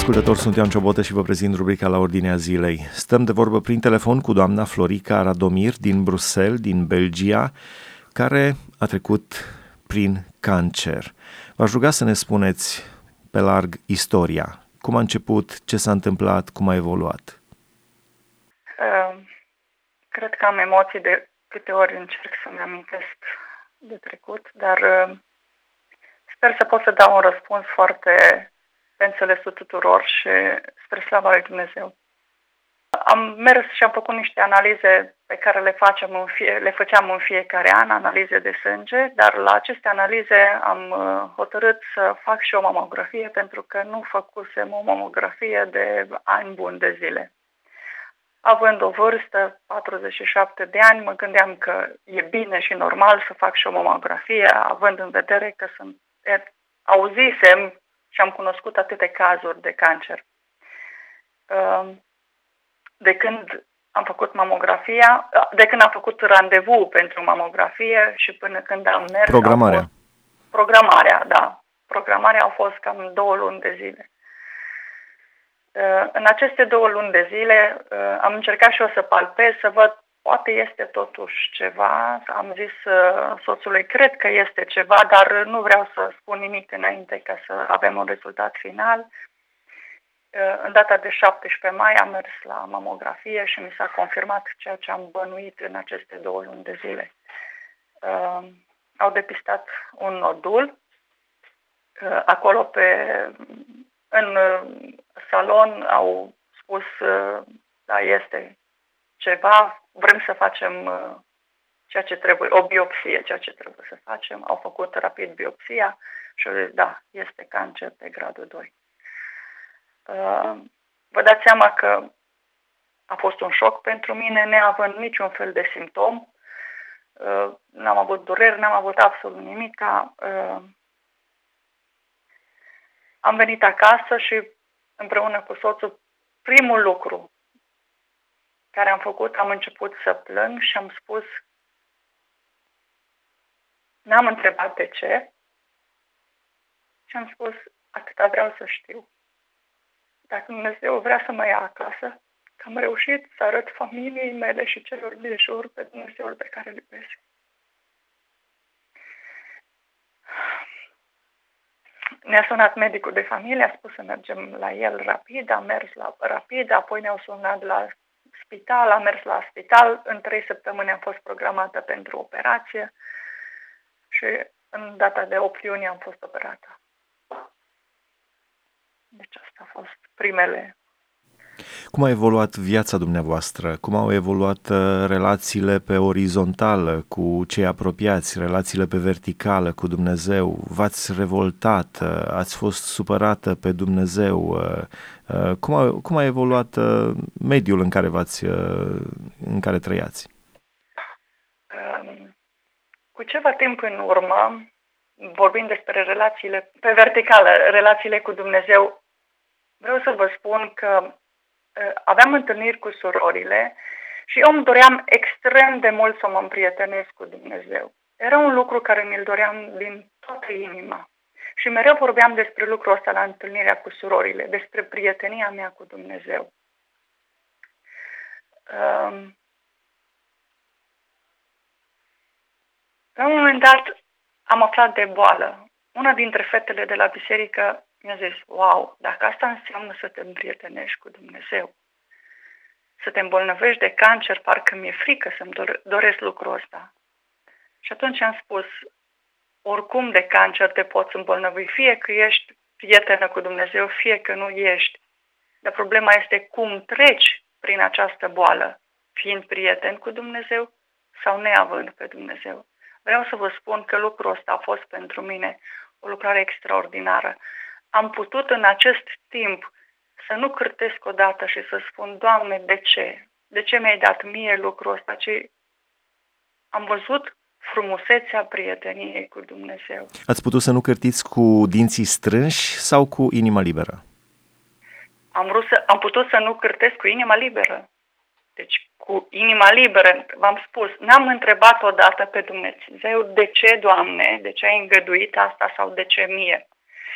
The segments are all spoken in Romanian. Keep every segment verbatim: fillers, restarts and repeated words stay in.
ascultători, sunt Ioan Ciobotă și vă prezint rubrica La Ordinea Zilei. Stăm de vorbă prin telefon cu doamna Florica Radomir din Bruxelles, din Belgia, care a trecut prin cancer. V-aș ruga să ne spuneți pe larg istoria. Cum a început, ce s-a întâmplat, cum a evoluat? Uh, cred că am emoții de câte ori încerc să-mi amintesc de trecut, dar uh, sper să pot să dau un răspuns foarte pe înțelesul tuturor și spre slava lui Dumnezeu. Am mers și am făcut niște analize pe care le, facem în fie, le făceam în fiecare an, analize de sânge, dar la aceste analize am hotărât să fac și o mamografie pentru că nu făcusem o mamografie de ani buni de zile. Având o vârstă, patruzeci și șapte de ani, mă gândeam că e bine și normal să fac și o mamografie, având în vedere că sunt, auzisem și am cunoscut atâtea cazuri de cancer. De când am făcut mamografia, de când am făcut randevu pentru mamografie și până când am mers... Programarea. Fost, programarea, da. Programarea a fost cam două luni de zile. În aceste două luni de zile am încercat și eu să palpez, să văd, poate este totuși ceva. Am zis soțului, cred că este ceva, dar nu vreau să spun nimic înainte ca să avem un rezultat final. În data de șaptesprezece mai am mers la mamografie și mi s-a confirmat ceea ce am bănuit în aceste două luni de zile. Uh, au depistat un nodul. Uh, acolo pe, în salon au spus, uh, da, este ceva, vrem să facem uh, ceea ce trebuie, o biopsie, ceea ce trebuie să facem. Au făcut rapid biopsia și au zis, da, este cancer de gradul doi. Uh, vă dați seama că a fost un șoc pentru mine, neavând niciun fel de simptom. Uh, n-am avut dureri, n-am avut absolut nimic. Uh, am venit acasă și împreună cu soțul, primul lucru care am făcut, am început să plâng și am spus, n-am întrebat de ce și am spus, atâta vreau să știu. Dacă Dumnezeu vrea să mă ia acasă, că am reușit să arăt familiei mele și celor de jur pe Dumnezeul pe care îl iubesc. Ne-a sunat medicul de familie, a spus să mergem la el rapid, am mers la rapid, apoi ne-au sunat la spital, am mers la spital, în trei săptămâni am fost programată pentru operație și în data de opt iunie am fost operată. Deci asta a fost primele. Cum a evoluat viața dumneavoastră? Cum au evoluat relațiile pe orizontală cu cei apropiați, relațiile pe verticală cu Dumnezeu? V-ați revoltat? Ați fost supărată pe Dumnezeu? Cum a, cum a evoluat mediul în care v-ați, în care trăiați? Cu ceva timp în urmă, vorbind despre relațiile pe verticală, relațiile cu Dumnezeu, vreau să vă spun că uh, aveam întâlniri cu surorile și eu îmi doream extrem de mult să mă împrietenesc cu Dumnezeu. Era un lucru care mi-l doream din toată inima. Și mereu vorbeam despre lucrul ăsta la întâlnirea cu surorile, despre prietenia mea cu Dumnezeu. Uh, la un moment dat am aflat de boală. Una dintre fetele de la biserică mi-a zis, wow, dacă asta înseamnă să te împrietenești cu Dumnezeu, să te îmbolnăvești de cancer, parcă mi-e frică să-mi doresc lucrul ăsta. Și atunci am spus, oricum de cancer te poți îmbolnăvi, fie că ești prietenă cu Dumnezeu, fie că nu ești. Dar problema este cum treci prin această boală, fiind prieten cu Dumnezeu sau neavând pe Dumnezeu. Vreau să vă spun că lucrul ăsta a fost pentru mine o lucrare extraordinară. Am putut în acest timp să nu cârtesc odată și să spun, Doamne, de ce? De ce mi-ai dat mie lucrul ăsta? Ci am văzut frumusețea prieteniei cu Dumnezeu. Ați putut să nu cârtiți cu dinții strânși sau cu inima liberă? Am, vrut să, am putut să nu cârtesc cu inima liberă. Deci cu inima liberă, v-am spus, n-am întrebat odată pe Dumnezeu de ce, Doamne, de ce ai îngăduit asta sau de ce mie.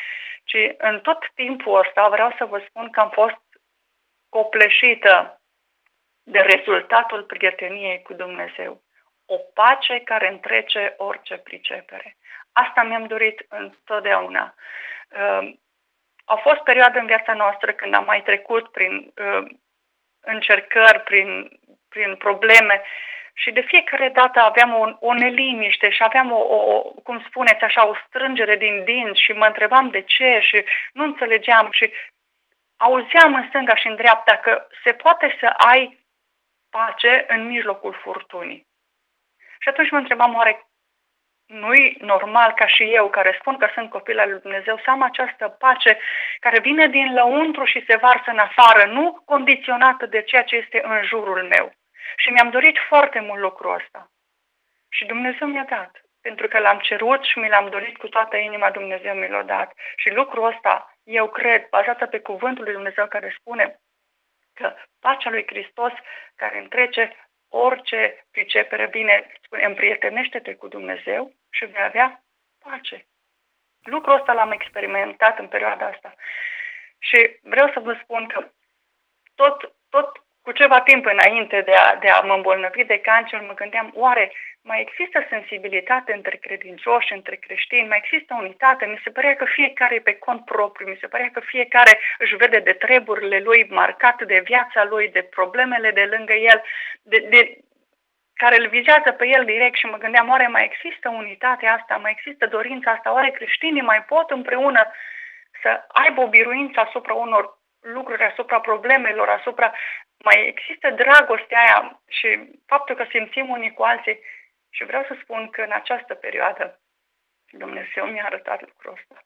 Și în tot timpul ăsta vreau să vă spun că am fost copleșită de rezultatul prieteniei cu Dumnezeu. O pace care întrece orice pricepere. Asta mi-am dorit întotdeauna. Uh, au fost perioade în viața noastră când am mai trecut prin uh, încercări, prin, prin probleme și de fiecare dată aveam o, o neliniște și aveam o, o, cum spuneți așa, o strângere din dinți și mă întrebam de ce și nu înțelegeam și auzeam în stânga și în dreapta că se poate să ai pace în mijlocul furtunii. Și atunci mă întrebam, oare nu-i normal ca și eu, care spun că sunt copil al lui Dumnezeu, să am această pace care vine din lăuntru și se varsă în afară, nu condiționată de ceea ce este în jurul meu. Și mi-am dorit foarte mult lucrul ăsta. Și Dumnezeu mi-a dat. Pentru că l-am cerut și mi l-am dorit cu toată inima, Dumnezeu mi l-a dat. Și lucrul ăsta, eu cred, bazată pe cuvântul lui Dumnezeu care spune că pacea lui Hristos care întrece orice pricepere, bine, spune, împrietenește-te cu Dumnezeu și vei avea pace. Lucrul ăsta l-am experimentat în perioada asta. Și vreau să vă spun că tot, tot cu ceva timp înainte de a, de a mă îmbolnăvi de cancer, mă gândeam, oare mai există sensibilitate între credincioși, între creștini, mai există unitate? Mi se părea că fiecare e pe cont propriu, mi se părea că fiecare își vede de treburile lui, marcat de viața lui, de problemele de lângă el, de, de, care îl vizează pe el direct și mă gândeam, oare mai există unitatea asta, mai există dorința asta, oare creștinii mai pot împreună să aibă o biruință asupra unor lucruri, asupra problemelor, asupra... Mai există dragostea aia și faptul că simțim unii cu alții. Și vreau să spun că în această perioadă Dumnezeu mi-a arătat lucrul ăsta.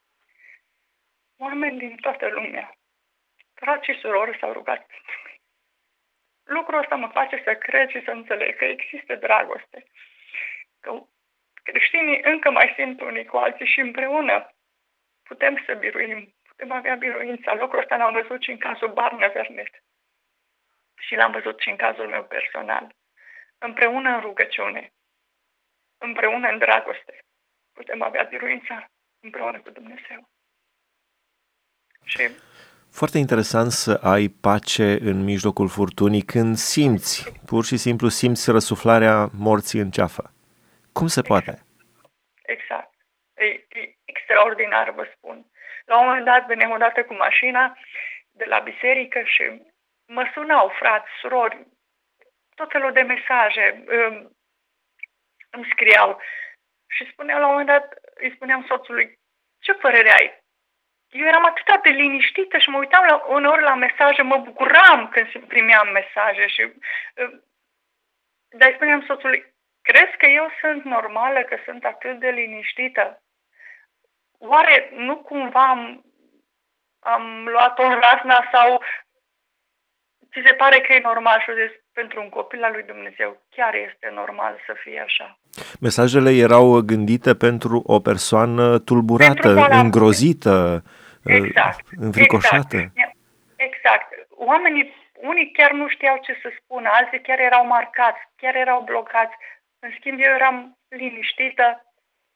Oameni din toată lumea, frați și surori, s-au rugat pentru mine. Lucrul ăsta mă face să cred și să înțeleg că există dragoste. Că creștinii încă mai simt unii cu alții și împreună putem să biruim, putem avea biruința. Lucrul ăsta l-am văzut și în cazul Barna Vernet. Și l-am văzut și în cazul meu personal. Împreună în rugăciune, împreună în dragoste, putem avea biruința împreună cu Dumnezeu. Și... Foarte interesant să ai pace în mijlocul furtunii când simți, pur și simplu simți răsuflarea morții în ceafă. Cum se poate? Exact. E, e extraordinar, vă spun. La un moment dat veneam odată cu mașina de la biserică și mă sunau frați, surori, tot felul de mesaje îmi scriau și spuneam la un moment dat, îi spuneam soțului, ce părere ai? Eu eram atât de liniștită și mă uitam la, uneori la mesaje, mă bucuram când primeam mesaje și dar îi spuneam soțului, crezi că eu sunt normală, că sunt atât de liniștită? Oare nu cumva am, am luat-o în razna sau ți se pare că e normal? Și zis, pentru un copil al lui Dumnezeu chiar este normal să fie așa. Mesajele erau gândite pentru o persoană tulburată, îngrozită, exact, înfricoșată. Exact. exact. Oamenii, unii chiar nu știau ce să spună, alții chiar erau marcați, chiar erau blocați. În schimb, eu eram liniștită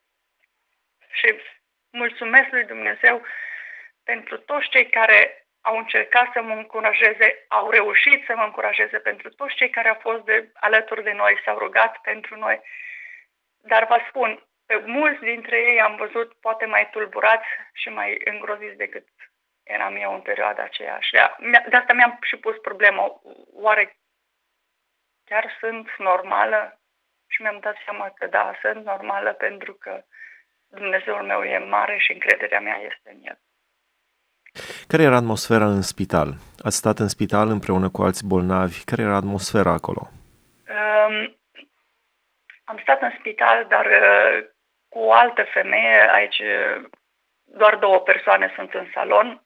și mulțumesc lui Dumnezeu pentru toți cei care au încercat să mă încurajeze, au reușit să mă încurajeze, pentru toți cei care au fost de, alături de noi, s-au rugat pentru noi. Dar vă spun, pe mulți dintre ei am văzut poate mai tulburați și mai îngroziți decât eram eu în perioada aceea. Și de, de asta mi-am și pus problema, oare chiar sunt normală? Și mi-am dat seama că da, sunt normală pentru că Dumnezeul meu e mare și încrederea mea este în El. Care era atmosfera în spital? Ați stat în spital împreună cu alți bolnavi. Care era atmosfera acolo? Um, am stat în spital, dar uh, cu o altă femeie. Aici uh, doar două persoane sunt în salon.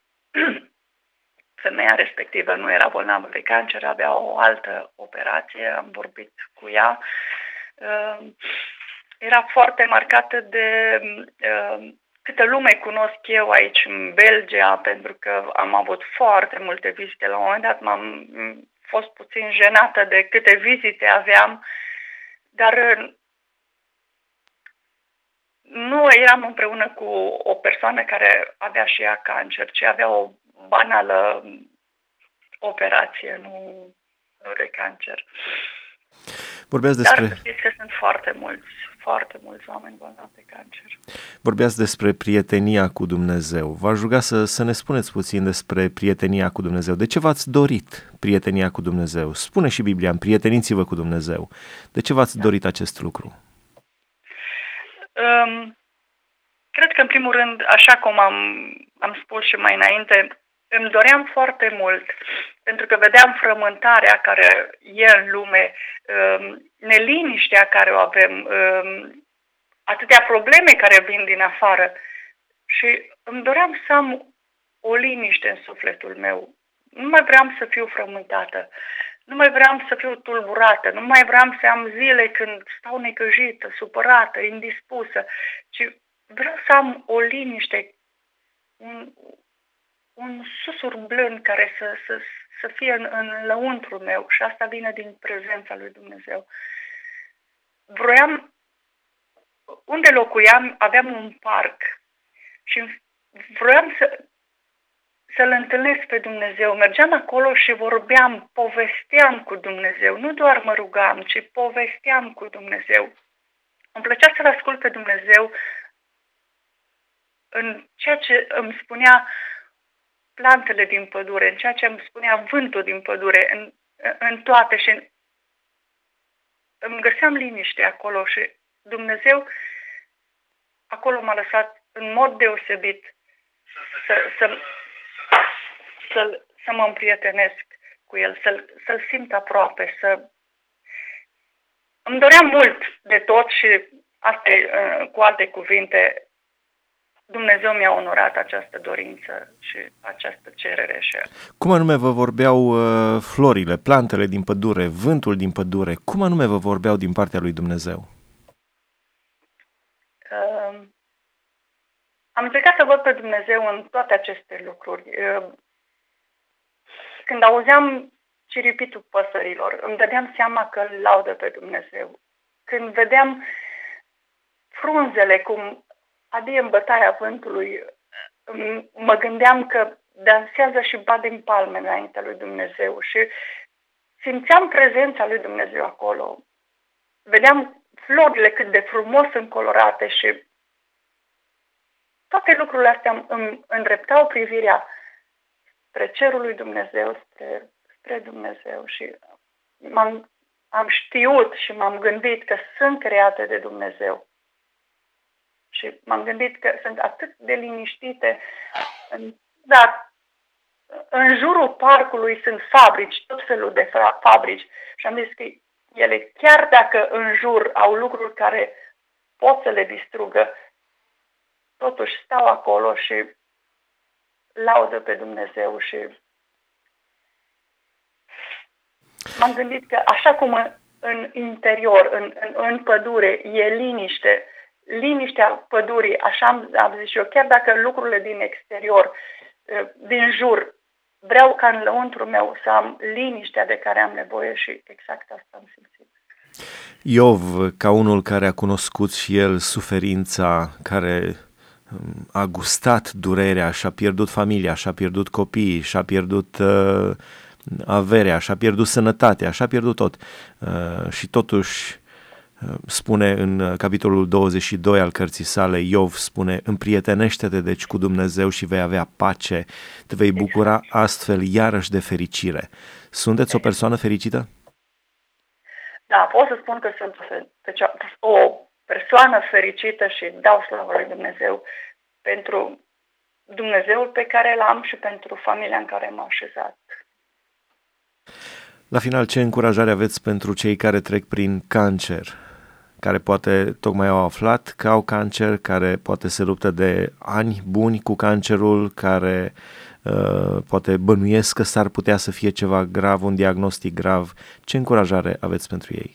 Femeia respectivă nu era bolnavă de cancer, avea o altă operație. Am vorbit cu ea. Uh, era foarte marcată de... Uh, Câtă lume cunosc eu aici în Belgia, pentru că am avut foarte multe vizite. La un moment dat m-am fost puțin jenată de câte vizite aveam, dar nu eram împreună cu o persoană care avea și ea cancer, ci avea o banală operație, nu de cancer. Vorbeați Dar despre, să știți că sunt foarte mulți, foarte mulți oameni bolnavi de cancer. vorbeați despre prietenia cu Dumnezeu. V-aș ruga să, să ne spuneți puțin despre prietenia cu Dumnezeu. De ce v-ați dorit prietenia cu Dumnezeu? Spune și Biblia, împrieteniți-vă cu Dumnezeu. De ce v-ați Da. dorit acest lucru? Um, cred că, în primul rând, așa cum am, am spus și mai înainte, îmi doream foarte mult, pentru că vedeam frământarea care e în lume, um, neliniștea care o avem, um, atâtea probleme care vin din afară. Și îmi doream să am o liniște în sufletul meu. Nu mai vreau să fiu frământată, nu mai vreau să fiu tulburată, nu mai vreau să am zile când stau necăjită, supărată, indispusă, ci vreau să am o liniște, un, un susur blând care să, să, să fie în, în lăuntru meu și asta vine din prezența lui Dumnezeu. Vroiam, unde locuiam, aveam un parc și vroiam să, să-L întâlnesc pe Dumnezeu. Mergeam acolo și vorbeam, povesteam cu Dumnezeu. Nu doar mă rugam, ci povesteam cu Dumnezeu. Îmi plăcea să-L ascult pe Dumnezeu în ceea ce îmi spunea plantele din pădure, în ceea ce îmi spunea vântul din pădure, în, în toate. Și îmi găseam liniște acolo și Dumnezeu acolo m-a lăsat în mod deosebit să, să, să, să mă împrietenesc cu El, să-L, să-L simt aproape, să... Îmi doream mult de tot și asta e, cu alte cuvinte, Dumnezeu mi-a onorat această dorință și această cerere. Și... Cum anume vă vorbeau uh, florile, plantele din pădure, vântul din pădure? Cum anume vă vorbeau din partea lui Dumnezeu? Uh, am încercat să văd pe Dumnezeu în toate aceste lucruri. Uh, când auzeam ciripitul păsărilor, îmi dădeam seama că îl laudă pe Dumnezeu. Când vedeam frunzele cum adie în bătaia vântului, mă gândeam că dansează și bat din palme înaintea lui Dumnezeu și simțeam prezența lui Dumnezeu acolo. Vedeam florile cât de frumos încolorate și toate lucrurile astea îmi îndreptau privirea spre cerul lui Dumnezeu, spre, spre Dumnezeu și m-am, am știut și m-am gândit că sunt create de Dumnezeu. Și m-am gândit că sunt atât de liniștite, dar în jurul parcului sunt fabrici, tot felul de fabrici. Și am zis că ele, chiar dacă în jur au lucruri care pot să le distrugă, totuși stau acolo și laudă pe Dumnezeu. Și m-am gândit că așa cum în interior, în, în, în pădure, e liniște, liniștea pădurii, așa am, am zis eu, chiar dacă lucrurile din exterior, din jur, vreau ca în lăuntru meu să am liniștea de care am nevoie și exact asta am simțit. Iov, ca unul care a cunoscut și el suferința, care a gustat durerea, și-a pierdut familia, și-a pierdut copiii, și-a pierdut uh, averea, și-a pierdut sănătatea, și-a pierdut tot. Uh, și totuși spune în capitolul douăzeci și doi al cărții sale, Iov spune, împrietenește-te deci cu Dumnezeu și vei avea pace, te vei bucura astfel iarăși de fericire. Sunteți o persoană fericită? Da, pot să spun că sunt o persoană fericită și dau slavă lui Dumnezeu pentru Dumnezeul pe care l-am și pentru familia în care m-am așezat. La final, ce încurajare aveți pentru cei care trec prin cancer, care poate tocmai au aflat că au cancer, care poate se luptă de ani buni cu cancerul, care uh, poate bănuiesc că s-ar putea să fie ceva grav, un diagnostic grav? Ce încurajare aveți pentru ei?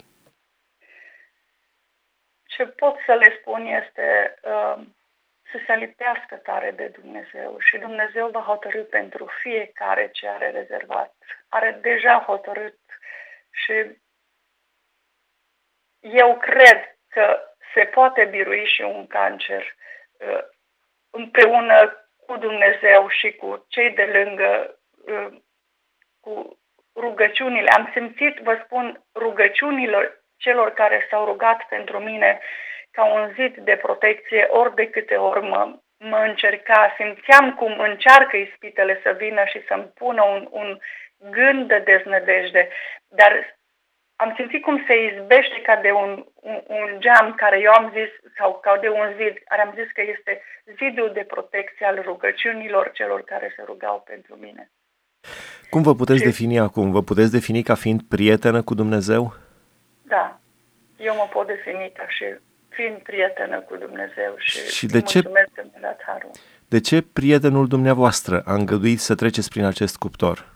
Ce pot să le spun este uh, să se lipească tare de Dumnezeu și Dumnezeu va hotărî pentru fiecare ce are rezervat. Are deja hotărât și eu cred că se poate birui și un cancer împreună cu Dumnezeu și cu cei de lângă, cu rugăciunile. Am simțit, vă spun, rugăciunilor celor care s-au rugat pentru mine ca un zid de protecție ori de câte ori mă, mă încerca. Simțeam cum încearcă ispitele să vină și să-mi pună un, un gând de deznădejde, dar am simțit cum se izbește ca de un, un, un geam care eu am zis, sau ca de un zid, care am zis că este zidul de protecție al rugăciunilor celor care se rugau pentru mine. Cum vă puteți și... defini acum? Vă puteți defini ca fiind prietenă cu Dumnezeu? Da, eu mă pot defini ca și fiind prietenă cu Dumnezeu și, și de ce, mulțumesc că mi-a dat harul. De ce prietenul dumneavoastră a îngăduit să treceți prin acest cuptor?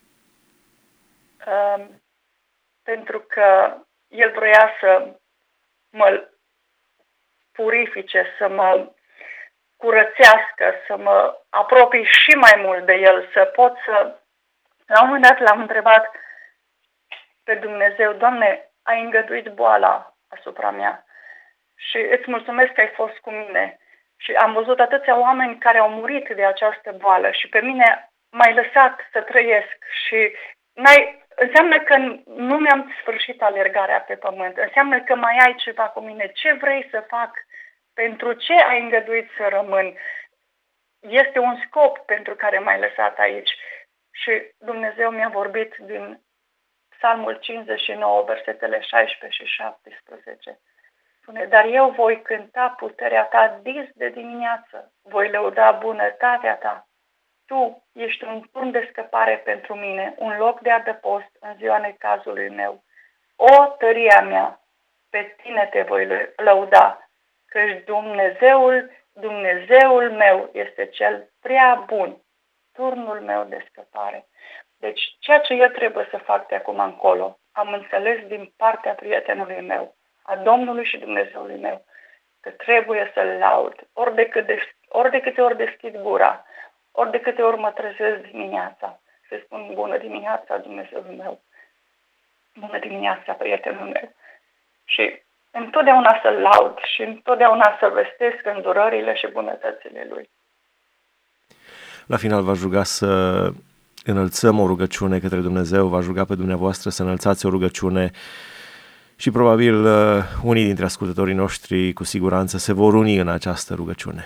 Uh, pentru că el vroia să mă purifice, să mă curățească, să mă apropii și mai mult de el, să pot să... La un moment dat l-am întrebat pe Dumnezeu: Doamne, ai îngăduit boala asupra mea și îți mulțumesc că ai fost cu mine. Și am văzut atâția oameni care au murit de această boală și pe mine m-ai lăsat să trăiesc și n-ai... Înseamnă că nu mi-am sfârșit alergarea pe pământ. Înseamnă că mai ai ceva cu mine. Ce vrei să fac? Pentru ce ai îngăduit să rămân? Este un scop pentru care m-ai lăsat aici. Și Dumnezeu mi-a vorbit din Psalmul cincizeci și nouă, versetele șaisprezece și șaptesprezece. Spune: dar eu voi cânta puterea ta dis de dimineață. Voi lăuda bunătatea ta. Tu ești un turn de scăpare pentru mine, un loc de adăpost în ziua necazului meu. O, tăria mea, pe tine te voi lăuda, căci Dumnezeul, Dumnezeul meu este cel prea bun, turnul meu de scăpare. Deci, ceea ce eu trebuie să fac de acum încolo, am înțeles din partea prietenului meu, a Domnului și Dumnezeului meu, că trebuie să-L laud, ori de, cât de, ori de câte ori deschid gura, ori de câte ori mă trezesc dimineața, să spun: bună dimineața, Dumnezeul meu, bună dimineața, prietenul meu. Și întotdeauna să-L laud și întotdeauna să vestesc îndurările și bunătățile Lui. La final v-aș ruga să înălțăm o rugăciune către Dumnezeu, v-aș ruga pe dumneavoastră să înălțați o rugăciune și probabil unii dintre ascultătorii noștri cu siguranță se vor uni în această rugăciune.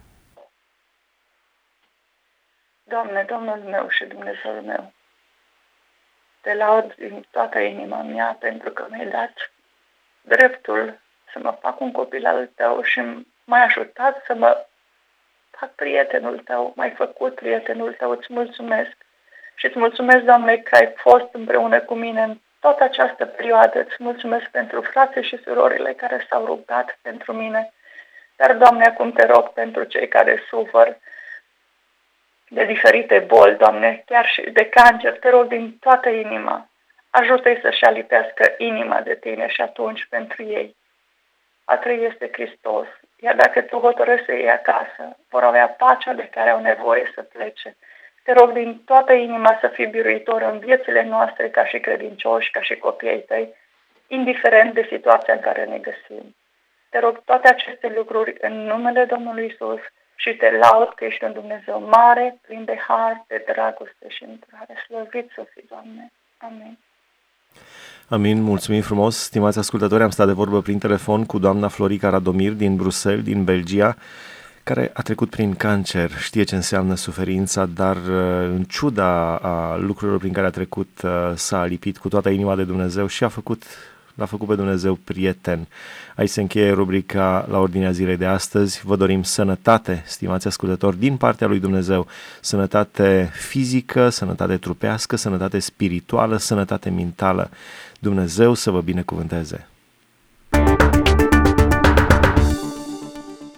Doamne, Domnul meu și Dumnezeul meu, te laud din toată inima mea pentru că mi-ai dat dreptul să mă fac un copil al Tău și m-ai ajutat să mă fac prietenul Tău, m-ai făcut prietenul Tău, îți mulțumesc. Și îți mulțumesc, Doamne, că ai fost împreună cu mine în toată această perioadă. Îți mulțumesc pentru frații și surorile care s-au rugat pentru mine. Dar, Doamne, acum te rog pentru cei care sufăr de diferite boli, Doamne, chiar și de cancer, te rog din toată inima, ajută-i să-și alipească inima de Tine și atunci pentru ei a trăi este Hristos. Iar dacă Tu hotărăști să iei acasă, vor avea pacea de care au nevoie să plece. Te rog din toată inima să fii biruitor în viețile noastre ca și credincioși, ca și copiii Tăi, indiferent de situația în care ne găsim. Te rog toate aceste lucruri în numele Domnului Iisus și te laud că ești un Dumnezeu mare, plin de har, de dragoste și îndurare. Slăvit să fii, Doamne. Amin. Amin, mulțumim frumos. Stimați ascultători, am stat de vorbă prin telefon cu doamna Florica Radomir din Bruxelles, din Belgia, care a trecut prin cancer, știe ce înseamnă suferința, dar în ciuda a lucrurilor prin care a trecut, s-a lipit cu toată inima de Dumnezeu și a făcut, l-a făcut pe Dumnezeu prieten. Aici se încheie rubrica La Ordinea Zilei de astăzi. Vă dorim sănătate, stimați ascultători, din partea lui Dumnezeu, sănătate fizică, sănătate trupească, sănătate spirituală, sănătate mentală. Dumnezeu să vă binecuvânteze!